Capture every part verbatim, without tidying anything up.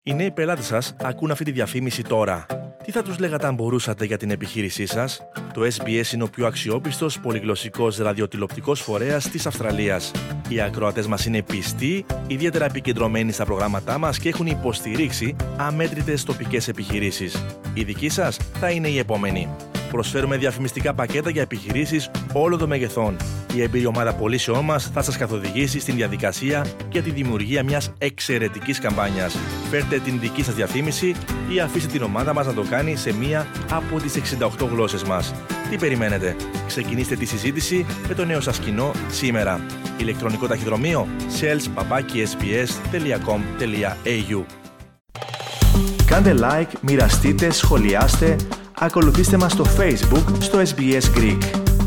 Οι νέοι πελάτες σας ακούν αυτή τη διαφήμιση τώρα. Τι θα τους λέγατε αν μπορούσατε για την επιχείρησή σας? Το ες μπι ες είναι ο πιο αξιόπιστος πολυγλωσσικός ραδιοτηλεοπτικός φορέας της Αυστραλίας. Οι ακροατές μας είναι πιστοί, ιδιαίτερα επικεντρωμένοι στα προγράμματά μας και έχουν υποστηρίξει αμέτρητες τοπικές επιχειρήσεις. Η δική σας θα είναι η επόμενη. Προσφέρουμε διαφημιστικά πακέτα για επιχειρήσεις όλων των μεγεθών. Η εμπειρή ομάδα πωλήσεών μας θα σας καθοδηγήσει στην διαδικασία για τη δημιουργία μιας εξαιρετικής καμπάνιας. Φέρτε την δική σας διαφήμιση ή αφήστε την ομάδα μας να το κάνει σε μία από τις εξήντα οκτώ γλώσσες μας. Τι περιμένετε? Ξεκινήστε τη συζήτηση με το νέο σας κοινό σήμερα. Ηλεκτρονικό ταχυδρομείο sales παπάκι ες μπι ες τελεία κομ τελεία έι γιου. Κάντε like, μοιραστείτε, σχολιάστε, ακολουθήστε μας στο Facebook στο ες μπι ες Greek.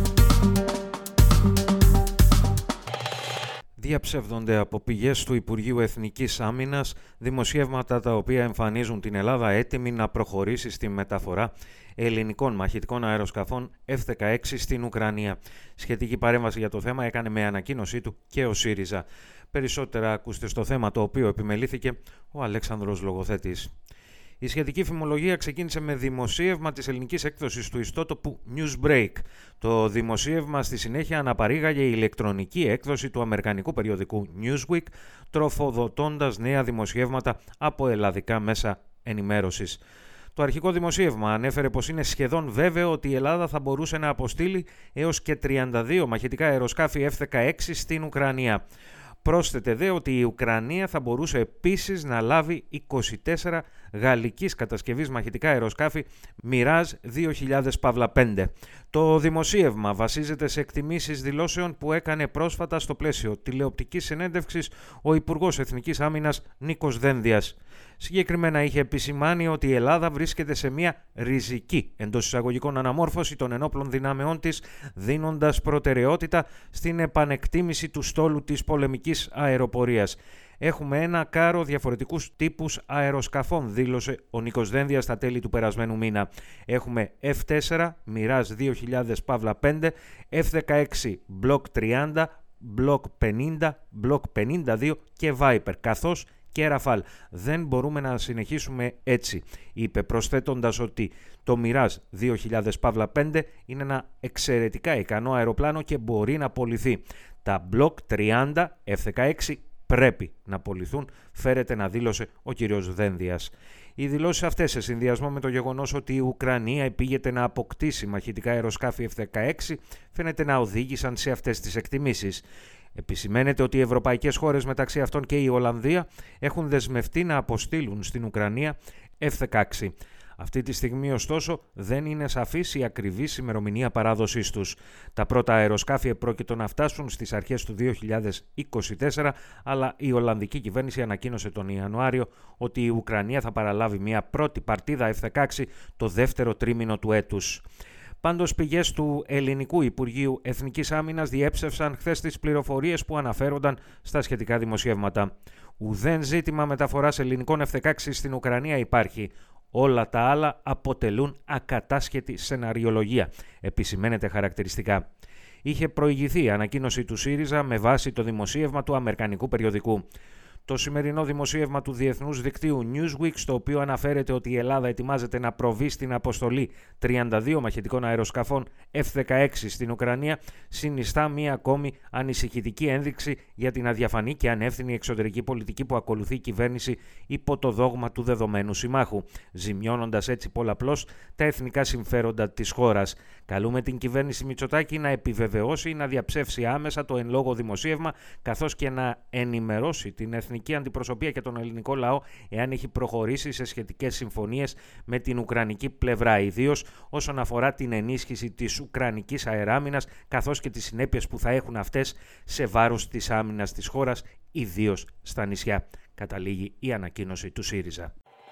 Διαψεύδονται από πηγές του Υπουργείου Εθνικής Άμυνας δημοσιεύματα τα οποία εμφανίζουν την Ελλάδα έτοιμη να προχωρήσει στη μεταφορά ελληνικών μαχητικών αεροσκαφών εφ δεκαέξι στην Ουκρανία. Σχετική παρέμβαση για το θέμα έκανε με ανακοίνωσή του και ο ΣΥΡΙΖΑ. Περισσότερα ακούστε στο θέμα το οποίο επιμελήθηκε ο Αλέξανδρος Λογοθέτης. Η σχετική φημολογία ξεκίνησε με δημοσίευμα της ελληνικής έκδοσης του ιστότοπου Newsbreak. Το δημοσίευμα στη συνέχεια αναπαρήγαγε η ηλεκτρονική έκδοση του αμερικανικού περιοδικού Newsweek, τροφοδοτώντας νέα δημοσιεύματα από ελλαδικά μέσα ενημέρωσης. Το αρχικό δημοσίευμα ανέφερε πως είναι σχεδόν βέβαιο ότι η Ελλάδα θα μπορούσε να αποστείλει έως και τριάντα δύο μαχητικά αεροσκάφη εφ δεκαέξι στην Ουκρανία. Πρόσθεται δε ότι η Ουκρανία θα μπορούσε επίσης να λάβει είκοσι τέσσερα γαλλικής κατασκευής μαχητικά αεροσκάφη Mirage δύο χιλιάδες πέντε. Το δημοσίευμα βασίζεται σε εκτιμήσεις δηλώσεων που έκανε πρόσφατα στο πλαίσιο τηλεοπτικής συνέντευξης ο Υπουργός Εθνικής Άμυνας Νίκος Δένδιας. Συγκεκριμένα είχε επισημάνει ότι η Ελλάδα βρίσκεται σε μια ριζική εντός εισαγωγικών αναμόρφωση των ενόπλων δυνάμεών της, δίνοντας προτεραιότητα στην επανεκτίμηση του στόλου της πολεμικής αεροπορίας. Έχουμε ένα κάρο διαφορετικούς τύπους αεροσκαφών, δήλωσε ο Νίκος Δένδιας στα τέλη του περασμένου μήνα. Έχουμε εφ τέσσερα, Mirage δύο χιλιάδες πέντε, εφ δεκαέξι Block τριάντα, Block πενήντα, Block πενήντα δύο και Viper, καθώς και Rafale. Δεν μπορούμε να συνεχίσουμε έτσι, είπε, προσθέτοντας ότι το Mirage δύο χιλιάδες πέντε είναι ένα εξαιρετικά ικανό αεροπλάνο και μπορεί να πωληθεί. Τα Block τριάντα εφ δεκαέξι πρέπει να πωληθούν, φέρεται να δήλωσε ο κύριος Δένδιας. Οι δηλώσεις αυτές, σε συνδυασμό με το γεγονός ότι η Ουκρανία επήγεται να αποκτήσει μαχητικά αεροσκάφη εφ δεκαέξι, φαίνεται να οδήγησαν σε αυτές τις εκτιμήσεις. Επισημαίνεται ότι οι ευρωπαϊκές χώρες, μεταξύ αυτών και η Ολλανδία, έχουν δεσμευτεί να αποστείλουν στην Ουκρανία εφ δεκαέξι. Αυτή τη στιγμή, ωστόσο, δεν είναι σαφής η ακριβής ημερομηνία παράδοσής τους. Τα πρώτα αεροσκάφη επρόκειτο να φτάσουν στις αρχές του δύο χιλιάδες είκοσι τέσσερα, αλλά η Ολλανδική κυβέρνηση ανακοίνωσε τον Ιανουάριο ότι η Ουκρανία θα παραλάβει μια πρώτη παρτίδα εφ δεκαέξι το δεύτερο τρίμηνο του έτους. Πάντως, πηγές του Ελληνικού Υπουργείου Εθνικής Άμυνας διέψευσαν χθες τις πληροφορίες που αναφέρονταν στα σχετικά δημοσιεύματα. Ουδέν ζήτημα μεταφοράς ελληνικών εφ δεκαέξι στην Ουκρανία υπάρχει. Όλα τα άλλα αποτελούν ακατάσχετη σεναριολογία, επισημαίνεται χαρακτηριστικά. Είχε προηγηθεί η ανακοίνωση του ΣΥΡΙΖΑ με βάση το δημοσίευμα του αμερικανικού περιοδικού. Το σημερινό δημοσίευμα του διεθνούς δικτύου Newsweek, στο οποίο αναφέρεται ότι η Ελλάδα ετοιμάζεται να προβεί στην αποστολή τριάντα δύο μαχητικών αεροσκαφών εφ δεκαέξι στην Ουκρανία, συνιστά μία ακόμη ανησυχητική ένδειξη για την αδιαφανή και ανεύθυνη εξωτερική πολιτική που ακολουθεί η κυβέρνηση υπό το δόγμα του δεδομένου συμμάχου, ζημιώνοντας έτσι πολλαπλώς τα εθνικά συμφέροντα της χώρας. Καλούμε την κυβέρνηση Μητσοτάκη να επιβεβαιώσει ή να διαψεύσει άμεσα το εν λόγω δημοσίευμα, καθώς και να ενημερώσει την εθνική αντιπροσωπεία και τον ελληνικό λαό εάν έχει προχωρήσει σε σχετικές συμφωνίες με την ουκρανική πλευρά, ιδίως όσον αφορά την ενίσχυση της ουκρανικής αεράμυνας, καθώς και τις συνέπειες που θα έχουν αυτές σε βάρος της άμυνας της χώρας, ιδίως στα νησιά. Καταλήγει η ανακοίνωση του ΣΥΡΙΖΑ.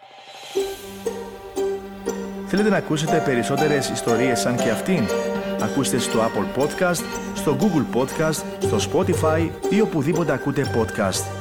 Θέλετε να ακούσετε περισσότερες ιστορίες σαν και αυτήν? Ακούστε στο Apple Podcast, στο Google Podcast, στο Spotify ή οπουδήποτε ακούτε podcast.